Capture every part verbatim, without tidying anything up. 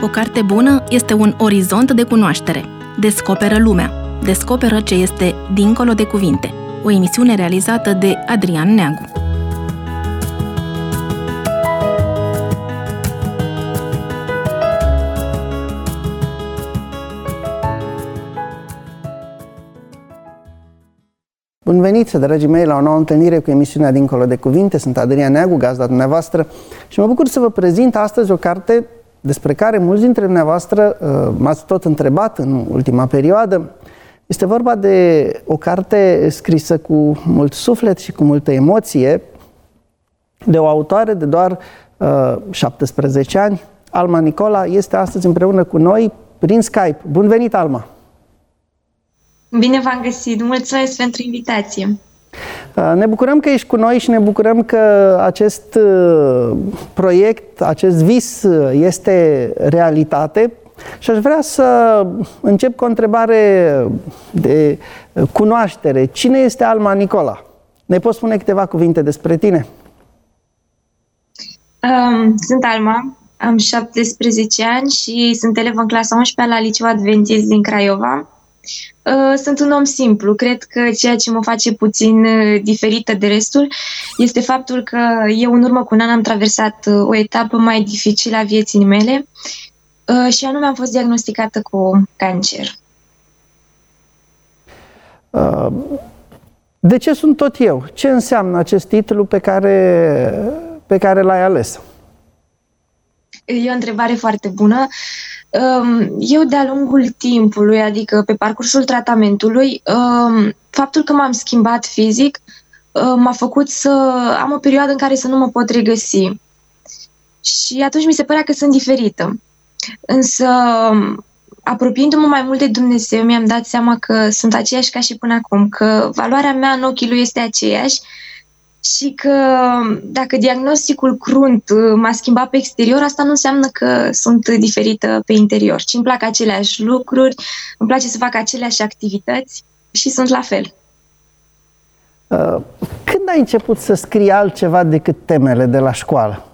O carte bună este un orizont de cunoaștere. Descoperă lumea. Descoperă ce este dincolo de cuvinte. O emisiune realizată de Adrian Neagu. Bun venit, dragii mei, la o nouă întâlnire cu emisiunea Dincolo de Cuvinte. Sunt Adrian Neagu, gazda dumneavoastră, și mă bucur să vă prezint astăzi o carte despre care mulți dintre dumneavoastră uh, m-ați tot întrebat în ultima perioadă. Este vorba de o carte scrisă cu mult suflet și cu multă emoție, de o autoare de doar uh, șaptesprezece ani. Alma Nicola este astăzi împreună cu noi prin Skype. Bun venit, Alma! Bine v-am găsit! Mulțumesc pentru invitație! Ne bucurăm că ești cu noi și ne bucurăm că acest proiect, acest vis este realitate. Și aș vrea să încep cu o întrebare de cunoaștere. Cine este Alma Nicola? Ne poți spune câteva cuvinte despre tine? Um, sunt Alma, am șaptesprezece ani și sunt elevă în clasa a unsprezecea la Liceul Adventist din Craiova. Sunt un om simplu. Cred că ceea ce mă face puțin diferită de restul este faptul că eu în urmă cu un an am traversat o etapă mai dificilă a vieții mele și anume am fost diagnosticată cu cancer. De ce sunt tot eu? Ce înseamnă acest titlu pe care, pe care l-ai ales? E o întrebare foarte bună. Eu, de-a lungul timpului, adică pe parcursul tratamentului, faptul că m-am schimbat fizic m-a făcut să am o perioadă în care să nu mă pot regăsi. Și atunci mi se părea că sunt diferită. Însă, apropiindu-mă mai mult de Dumnezeu, mi-am dat seama că sunt aceeași ca și până acum, că valoarea mea în ochii Lui este aceeași și că dacă diagnosticul crunt m-a schimbat pe exterior, asta nu înseamnă că sunt diferită pe interior, ci îmi plac aceleași lucruri, îmi place să fac aceleași activități și sunt la fel. Când ai început să scrii altceva decât temele de la școală?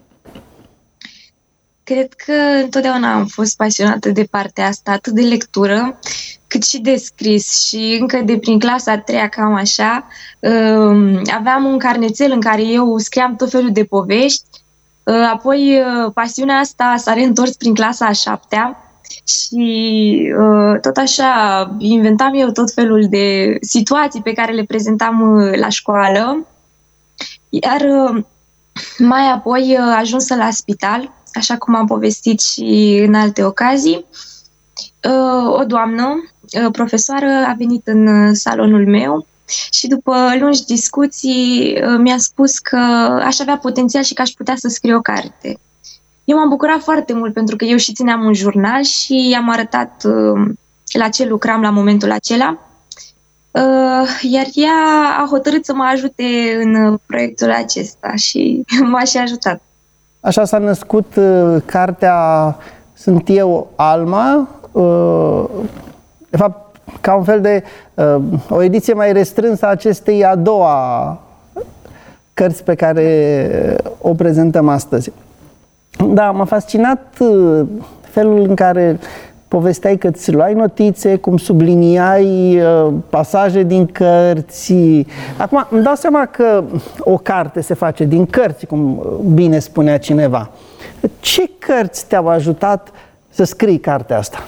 Cred că întotdeauna am fost pasionată de partea asta, atât de lectură, cât și de scris. Și încă de prin clasa a treia, cam așa, aveam un carnețel în care eu scriam tot felul de povești. Apoi pasiunea asta s-a reîntors prin clasa a șaptea și tot așa inventam eu tot felul de situații pe care le prezentam la școală. Iar mai apoi, ajunsă la spital, așa cum am povestit și în alte ocazii, o doamnă, profesoară, a venit în salonul meu și după lungi discuții mi-a spus că aș avea potențial și că aș putea să scriu o carte. Eu m-am bucurat foarte mult pentru că eu și țineam un jurnal și i-am arătat la ce lucram la momentul acela, iar ea a hotărât să mă ajute în proiectul acesta și m-a și ajutat. Așa s-a născut uh, cartea Sunt eu, Alma, uh, de fapt, ca un fel de uh, o ediție mai restrânsă a acestei a doua cărți pe care o prezentăm astăzi. Da, m-a fascinat uh, felul în care povesteai că îți luai notițe, cum subliniai uh, pasaje din cărți. Acum, îmi dau seama că o carte se face din cărți, cum bine spunea cineva. Ce cărți te-au ajutat să scrii cartea asta?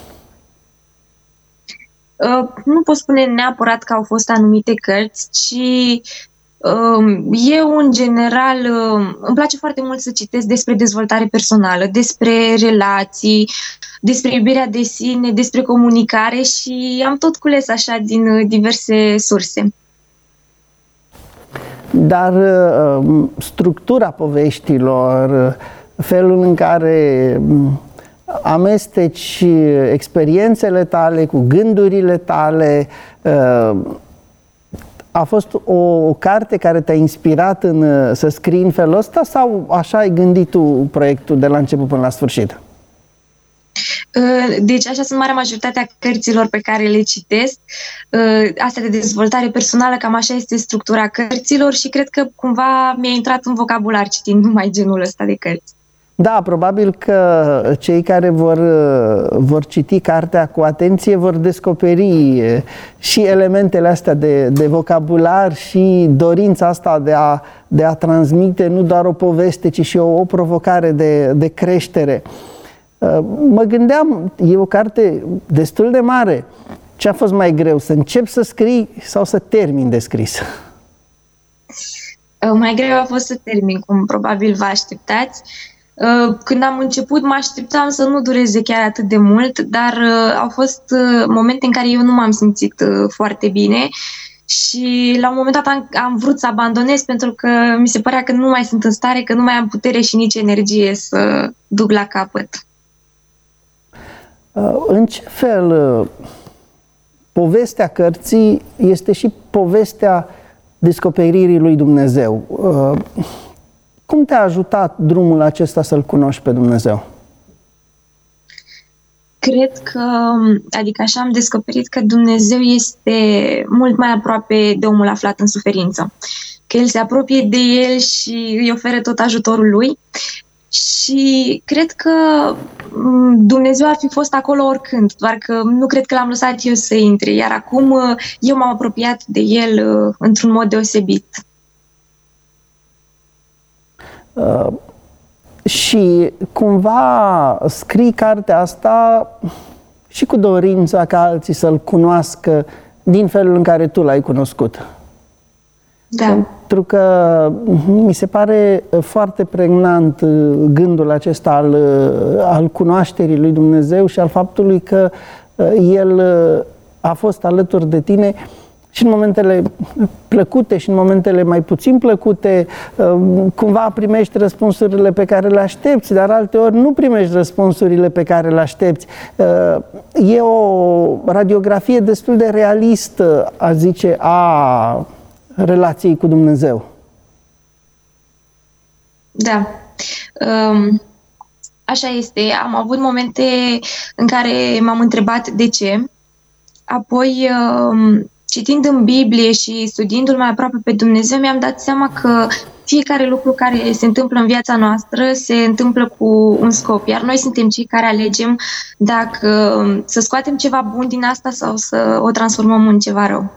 Uh, nu pot spune neapărat că au fost anumite cărți, ci uh, eu, în general, uh, îmi place foarte mult să citesc despre dezvoltare personală, despre relații, despre iubirea de sine, despre comunicare și am tot cules așa din diverse surse. Dar structura poveștilor, felul în care amesteci experiențele tale cu gândurile tale, a fost o, o carte care te-a inspirat în, să scrii în felul ăsta sau așa ai gândit tu proiectul de la început până la sfârșit? Deci așa sunt marea majoritatea cărților pe care le citesc. Astea de dezvoltare personală, cam așa este structura cărților și cred că cumva mi-a intrat în vocabular citind numai genul ăsta de cărți. Da, probabil că cei care vor, vor citi cartea cu atenție vor descoperi și elementele astea de, de vocabular și dorința asta de a, de a transmite nu doar o poveste, ci și o, o provocare de, de creștere. Mă gândeam, e o carte destul de mare. Ce a fost mai greu, să încep să scrii sau să termin de scris? Mai greu a fost să termin, cum probabil vă așteptați. Când am început, mă așteptam să nu dureze chiar atât de mult, dar au fost momente în care eu nu m-am simțit foarte bine și la un moment dat am, am vrut să abandonez pentru că mi se părea că nu mai sunt în stare, că nu mai am putere și nici energie să duc la capăt. În ce fel povestea cărții este și povestea descoperirii lui Dumnezeu? Cum te-a ajutat drumul acesta să-L cunoști pe Dumnezeu? Cred că, adică așa am descoperit că Dumnezeu este mult mai aproape de omul aflat în suferință. Că El se apropie de el și îi oferă tot ajutorul lui. Și cred că Dumnezeu ar fi fost acolo oricând, doar că nu cred că l-am lăsat eu să intre. Iar acum eu m-am apropiat de El într-un mod deosebit. Uh, și cumva scrii cartea asta și cu dorința ca alții să-L cunoască din felul în care tu l-ai cunoscut. Da. Pentru că mi se pare foarte pregnant gândul acesta al, al cunoașterii lui Dumnezeu și al faptului că El a fost alături de tine și în momentele plăcute și în momentele mai puțin plăcute. Cumva primești răspunsurile pe care le aștepți, dar alteori nu primești răspunsurile pe care le aștepți. E o radiografie destul de realistă, aș zice, a relației cu Dumnezeu. Da. Um, așa este. Am avut momente în care m-am întrebat de ce. Apoi, um, citind în Biblie și studiindu-L mai aproape pe Dumnezeu, mi-am dat seama că fiecare lucru care se întâmplă în viața noastră se întâmplă cu un scop, iar noi suntem cei care alegem dacă să scoatem ceva bun din asta sau să o transformăm în ceva rău.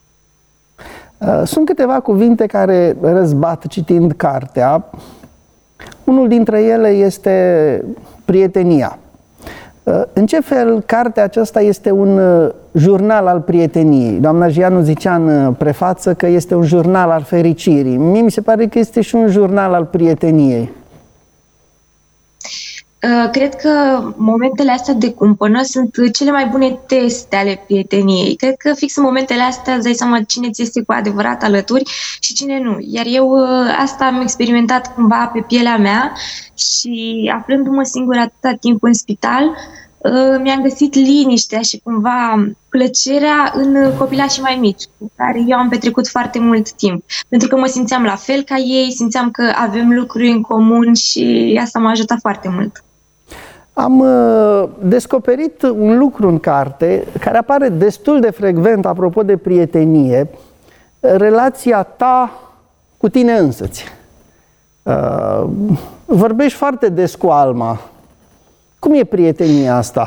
Sunt câteva cuvinte care răzbat citind cartea. Unul dintre ele este prietenia. În ce fel cartea aceasta este un jurnal al prieteniei? Doamna Gianu zicea în prefață că este un jurnal al fericirii. Mie mi se pare că este și un jurnal al prieteniei. Cred că momentele astea de cumpănă sunt cele mai bune teste ale prieteniei. Cred că fix în momentele astea îți dai seama cine ți este cu adevărat alături și cine nu. Iar eu asta am experimentat cumva pe pielea mea și aflându-mă singură atâta timp în spital, mi-am găsit liniștea și cumva plăcerea în copilașii mai mici, cu care eu am petrecut foarte mult timp. Pentru că mă simțeam la fel ca ei, simțeam că avem lucruri în comun și asta m-a ajutat foarte mult. Am uh, descoperit un lucru în carte care apare destul de frecvent apropo de prietenie, relația ta cu tine însăți. Uh, vorbești foarte des cu Alma. Cum e prietenia asta?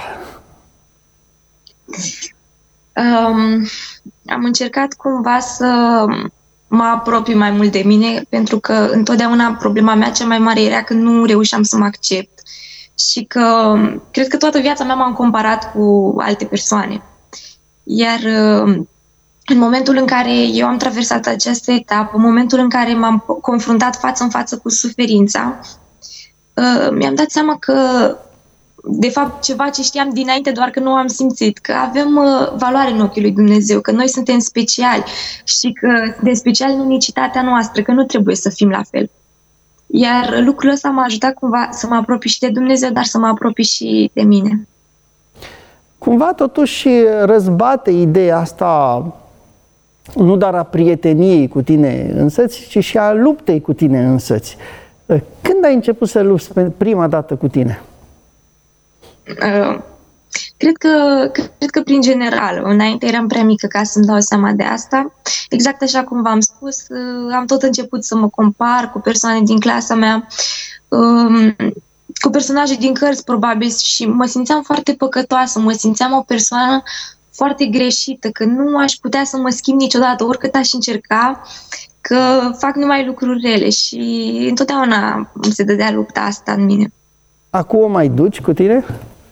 Um, am încercat cumva să mă apropii mai mult de mine, pentru că întotdeauna problema mea cea mai mare era că nu reușeam să mă accept și că cred că toată viața mea m-am comparat cu alte persoane. Iar în momentul în care eu am traversat această etapă, în momentul în care m-am confruntat față în față cu suferința, mi-am dat seama că de fapt ceva ce știam dinainte, doar că nu am simțit, că avem uh, valoare în ochii lui Dumnezeu, că noi suntem speciali și că de special în unicitatea noastră, că nu trebuie să fim la fel. Iar lucrul ăsta m-a ajutat cumva să mă apropii și de Dumnezeu, dar să mă apropii și de mine. Cumva totuși răzbate ideea asta nu doar a prieteniei cu tine însăți, ci și a luptei cu tine însăți. Când ai început să lupți prima dată cu tine? Uh, cred că, cred că prin general. Înainte eram prea mică ca să-mi dau seama de asta. Exact așa cum v-am spus, uh, am tot început să mă compar cu persoane din clasa mea. Uh, cu personaje din cărți, probabil, și mă simțeam foarte păcătoasă, mă simțeam o persoană foarte greșită, că nu aș putea să mă schimb niciodată, oricât aș încerca, că fac numai lucruri rele și întotdeauna se dădea lupta asta în mine. Acum o mai duci cu tine?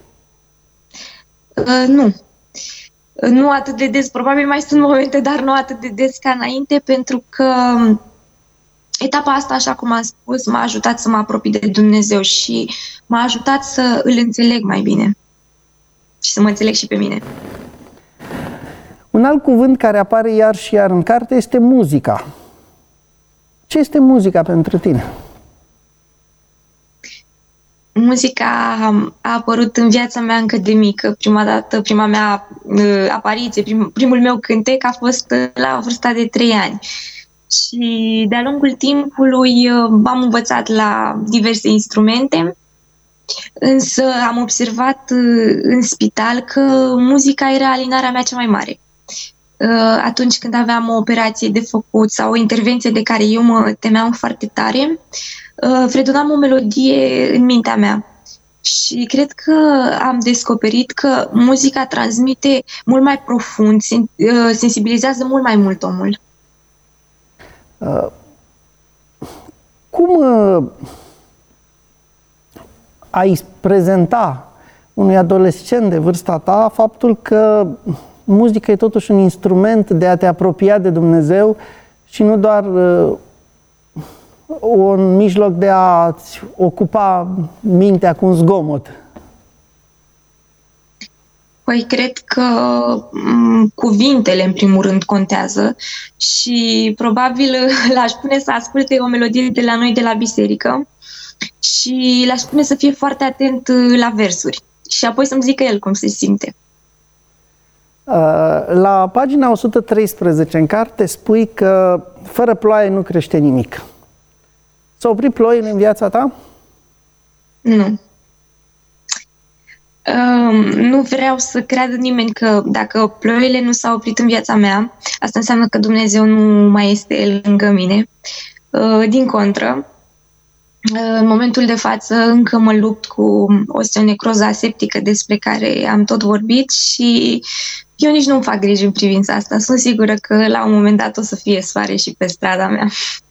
Uh, nu. Nu atât de des, probabil mai sunt momente, dar nu atât de des ca înainte, pentru că etapa asta, așa cum am spus, m-a ajutat să mă apropii de Dumnezeu și m-a ajutat să îl înțeleg mai bine și să mă înțeleg și pe mine. Un alt cuvânt care apare iar și iar în carte este muzica. Ce este muzica pentru tine? Muzica a apărut în viața mea încă de mică. Prima dată, prima mea uh, apariție, prim, primul meu cântec a fost la vârsta de trei ani. Și de-a lungul timpului uh, am învățat la diverse instrumente, însă am observat uh, în spital că muzica era alinarea mea cea mai mare. Uh, atunci când aveam o operație de făcut sau o intervenție de care eu mă temeam foarte tare, uh, fredonam o melodie în mintea mea. Și cred că am descoperit că muzica transmite mult mai profund, sen- uh, sensibilizează mult mai mult omul. Uh, cum uh, ai prezenta unui adolescent de vârsta ta faptul că muzica e totuși un instrument de a te apropia de Dumnezeu și nu doar uh, un mijloc de a-ți ocupa mintea cu un zgomot? Păi cred că m- cuvintele în primul rând contează și probabil l-aș pune să asculte o melodie de la noi de la biserică și l-aș pune să fie foarte atent la versuri și apoi să-mi zică el cum se simte. La pagina o sută treisprezece în carte spui că fără ploaie nu crește nimic. S-a oprit ploile în viața ta? Nu. Um, nu vreau să creadă nimeni că dacă ploile nu s-au oprit în viața mea, asta înseamnă că Dumnezeu nu mai este lângă mine. Uh, din contră, uh, în momentul de față încă mă lupt cu osteonecroza aseptică despre care am tot vorbit și eu nici nu-mi fac griji în privința asta. Sunt sigură că la un moment dat o să fie soare și pe strada mea.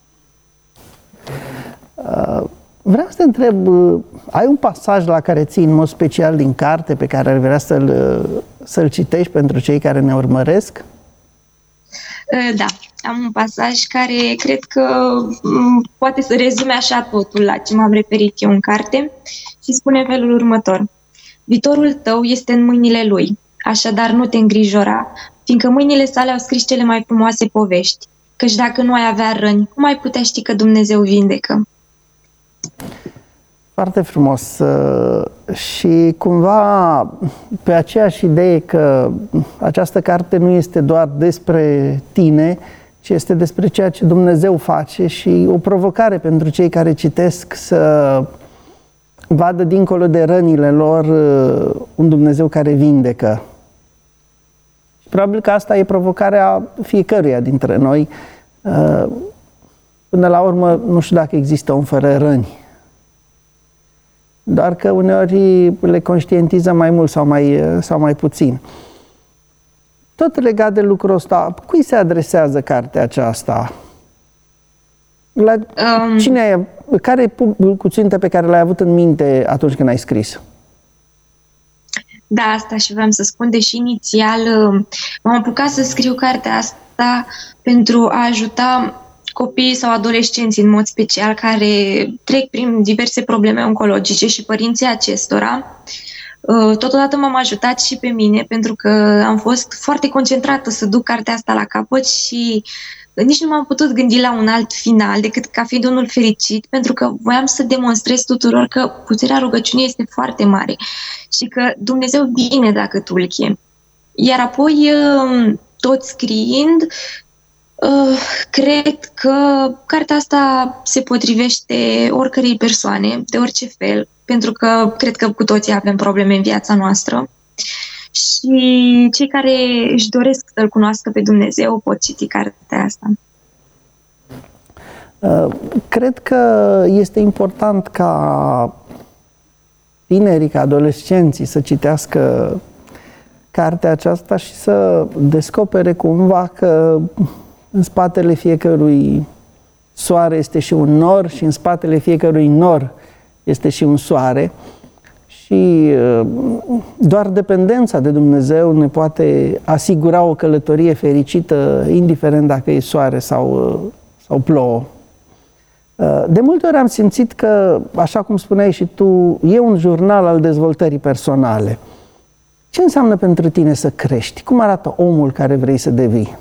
Uh, vreau să te întreb, uh, ai un pasaj la care ții în mod special din carte pe care ar vrea să-l, uh, să-l citești pentru cei care ne urmăresc? Uh, da, am un pasaj care cred că um, poate să rezume așa totul la ce m-am referit eu în carte și spune felul următor. Viitorul tău este în mâinile lui. Așadar nu te îngrijora, fiindcă mâinile sale au scris cele mai frumoase povești, căci dacă nu ai avea răni, cum ai putea ști că Dumnezeu vindecă? Foarte frumos. Și cumva pe aceeași idee că această carte nu este doar despre tine, ci este despre ceea ce Dumnezeu face și o provocare pentru cei care citesc să vadă dincolo de rănile lor un Dumnezeu care vindecă. Și probabil că asta e provocarea fiecăruia dintre noi. Până la urmă, nu știu dacă există om fără răni. Doar că uneori le conștientizăm mai mult sau mai, sau mai puțin. Tot legat de lucrul ăsta, cui se adresează cartea aceasta? La um... cine ai, care e publicul țintă pe care l-ai avut în minte atunci când ai scris? Da, asta și vreau să spun, deși inițial m-am apucat să scriu cartea asta pentru a ajuta copiii sau adolescenții în mod special care trec prin diverse probleme oncologice și părinții acestora. Totodată m-am ajutat și pe mine pentru că am fost foarte concentrată să duc cartea asta la capăt și nici nu m-am putut gândi la un alt final decât ca fiind unul fericit, pentru că voiam să demonstrez tuturor că puterea rugăciunii este foarte mare și că Dumnezeu vine dacă tu îl chemi. Iar apoi, tot scriind, cred că cartea asta se potrivește oricărei persoane, de orice fel, pentru că cred că cu toții avem probleme în viața noastră și cei care își doresc să-L cunoască pe Dumnezeu pot citi cartea asta. Cred că este important ca tinerii, ca adolescenții să citească cartea aceasta și să descopere cumva că în spatele fiecărui soare este și un nor și în spatele fiecărui nor este și un soare și doar dependența de Dumnezeu ne poate asigura o călătorie fericită, indiferent dacă e soare sau, sau plouă. De multe ori am simțit că, așa cum spuneai și tu, e un jurnal al dezvoltării personale. Ce înseamnă pentru tine să crești? Cum arată omul care vrei să devii?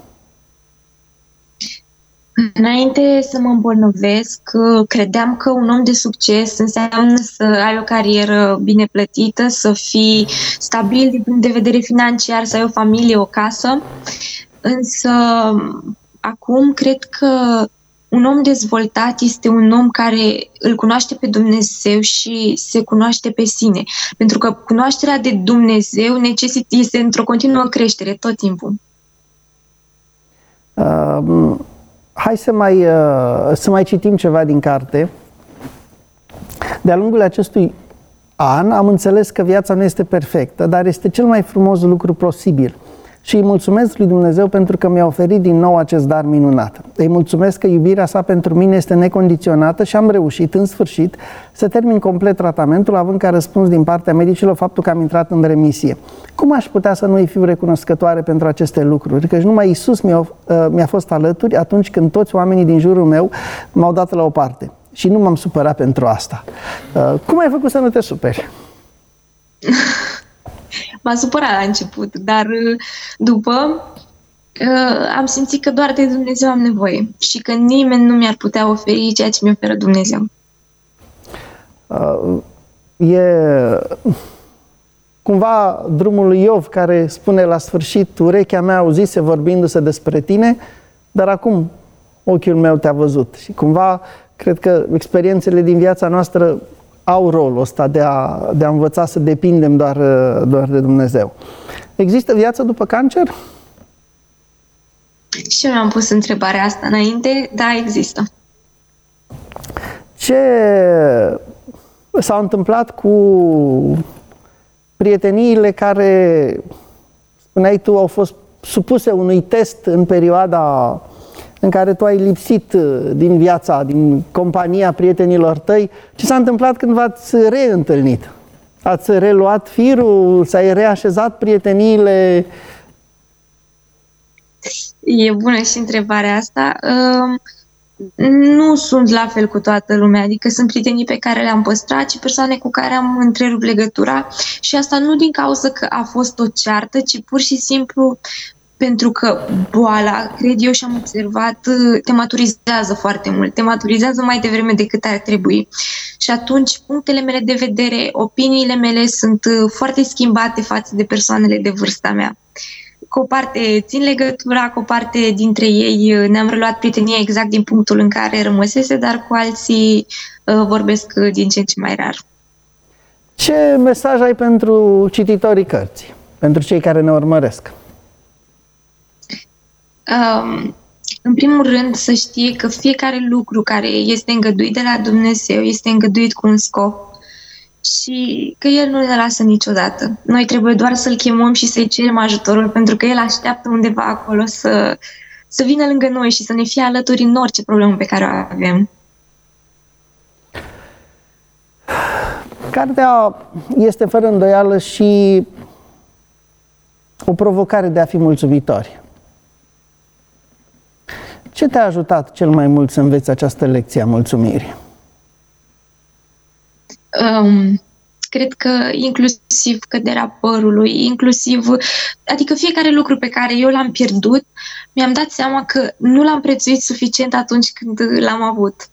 Înainte să mă îmbolnăvesc, credeam că un om de succes înseamnă să ai o carieră bine plătită, să fii stabil din punct de vedere financiar, să ai o familie, o casă. Însă, acum cred că un om dezvoltat este un om care îl cunoaște pe Dumnezeu și se cunoaște pe sine. Pentru că cunoașterea de Dumnezeu necesită, este într-o continuă creștere tot timpul. Uh, hai să mai, uh, să mai citim ceva din carte. De-a lungul acestui an am înțeles că viața nu este perfectă, dar este cel mai frumos lucru posibil. Și îi mulțumesc lui Dumnezeu pentru că mi-a oferit din nou acest dar minunat. Îi mulțumesc că iubirea sa pentru mine este necondiționată și am reușit, în sfârșit, să termin complet tratamentul, având ca răspuns din partea medicilor faptul că am intrat în remisie. Cum aș putea să nu-i fiu recunoscătoare pentru aceste lucruri? Căci numai Iisus mi-a, mi-a fost alături atunci când toți oamenii din jurul meu m-au dat la o parte. Și nu m-am supărat pentru asta. Cum ai făcut să nu te superi? M-a supărat la început, dar după am simțit că doar de Dumnezeu am nevoie și că nimeni nu mi-ar putea oferi ceea ce mi oferă Dumnezeu. E cumva drumul lui Iov care spune la sfârșit: urechea mea auzise vorbindu-se despre tine, dar acum ochiul meu te-a văzut. Și cumva cred că experiențele din viața noastră au rolul ăsta de a, de a învăța să depindem doar, doar de Dumnezeu. Există viață după cancer? Și eu mi-am pus întrebarea asta înainte. Da, există. Ce s-a întâmplat cu prieteniile care, spuneai tu, au fost supuse unui test în perioada în care tu ai lipsit din viața, din compania prietenilor tăi? Ce s-a întâmplat când v-ați reîntâlnit? Ați reluat firul? S-ai reașezat prieteniile? E bună și întrebarea asta. Nu sunt la fel cu toată lumea, adică sunt prietenii pe care le-am păstrat și persoane cu care am întrerupt legătura și asta nu din cauza că a fost o ceartă, ci pur și simplu pentru că boala, cred eu și am observat, te maturizează foarte mult, te maturizează mai devreme decât ar trebui. Și atunci punctele mele de vedere, opiniile mele sunt foarte schimbate față de persoanele de vârsta mea. Cu o parte țin legătura, cu o parte dintre ei ne-am reluat prietenia exact din punctul în care rămăsese, dar cu alții uh, vorbesc din ce în ce mai rar. Ce mesaj ai pentru cititorii cărții, pentru cei care ne urmăresc? Um, în primul rând să știe că fiecare lucru care este îngăduit de la Dumnezeu este îngăduit cu un scop și că El nu ne lasă niciodată. Noi trebuie doar să-L chemăm și să-i cerem ajutorul, pentru că El așteaptă undeva acolo să, să vină lângă noi și să ne fie alături în orice problemă pe care o avem. Cartea este fără îndoială și o provocare de a fi mulțumitori. Ce te-a ajutat cel mai mult să înveți această lecție a mulțumirii? Um, cred că inclusiv căderea părului, inclusiv, adică fiecare lucru pe care eu l-am pierdut, mi-am dat seama că nu l-am prețuit suficient atunci când l-am avut.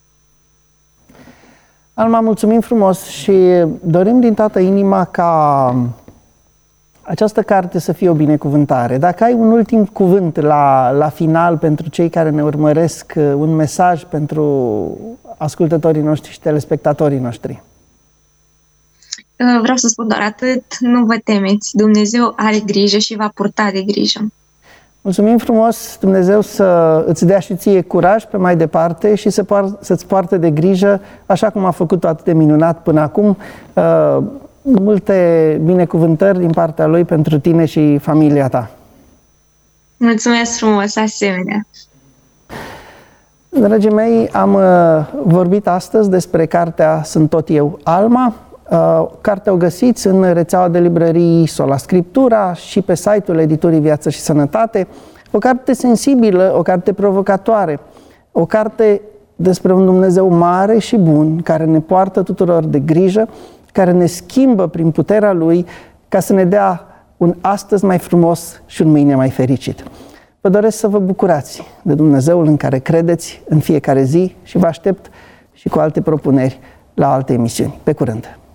Alma, mulțumim frumos și dorim din toată inima ca această carte să fie o binecuvântare. Dacă ai un ultim cuvânt la, la final pentru cei care ne urmăresc, un mesaj pentru ascultătorii noștri și telespectatorii noștri. Vreau să spun doar atât, nu vă temeți, Dumnezeu are grijă și va purta de grijă. Mulțumim frumos, Dumnezeu să îți dea și ție curaj pe mai departe și să poar- să-ți poarte de grijă, așa cum a făcut-o atât de minunat până acum. Uh, multe binecuvântări din partea Lui pentru tine și familia ta. Mulțumesc frumos, asemenea. Dragii mei, am uh, vorbit astăzi despre cartea Sunt tot eu, Alma. Uh, cartea o găsiți în rețeaua de librării Sola Scriptura și pe site-ul editurii Viață și Sănătate. O carte sensibilă, o carte provocatoare, o carte despre un Dumnezeu mare și bun, care ne poartă tuturor de grijă, care ne schimbă prin puterea Lui ca să ne dea un astăzi mai frumos și un mâine mai fericit. Vă doresc să vă bucurați de Dumnezeul în care credeți în fiecare zi și vă aștept și cu alte propuneri la alte emisiuni. Pe curând!